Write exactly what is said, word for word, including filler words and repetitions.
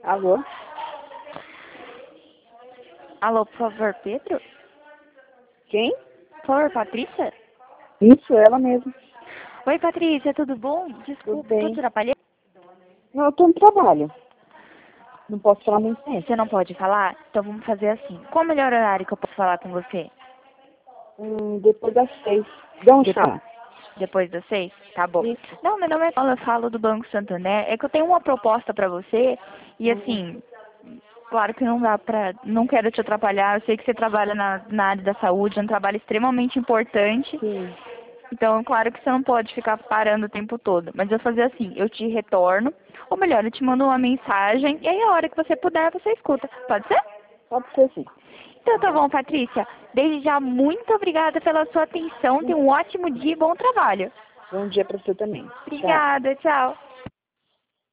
Alô? Alô, por favor, Pedro? Quem? Por favor, Patrícia? Isso, ela mesma. Oi, Patrícia, tudo bom? Tudo Desculpa, tô bem. te atrapalhando? Não, eu tô no trabalho. Não posso falar muito tempo. Você não pode falar? Então vamos fazer assim. Qual o melhor horário que eu posso falar com você? Hum, depois das seis. De onde Depois, fala? depois das seis? Tá bom. Isso. Não, meu nome é Paula, eu falo do Banco Santander. É que eu tenho uma proposta pra você e Hum, assim, claro que não dá pra... Não quero te atrapalhar. Eu sei que você trabalha na, na área da saúde, é um trabalho extremamente importante. sim. Então, claro que você não pode ficar parando o tempo todo. Mas eu vou fazer assim, eu te retorno, ou melhor, eu te mando uma mensagem, e aí a hora que você puder, você escuta. Pode ser? Pode ser sim. Então tá bom, Patrícia. Desde já, muito obrigada pela sua atenção. Tenha um ótimo dia e bom trabalho. Bom dia pra você também. Tchau. Obrigada, tchau.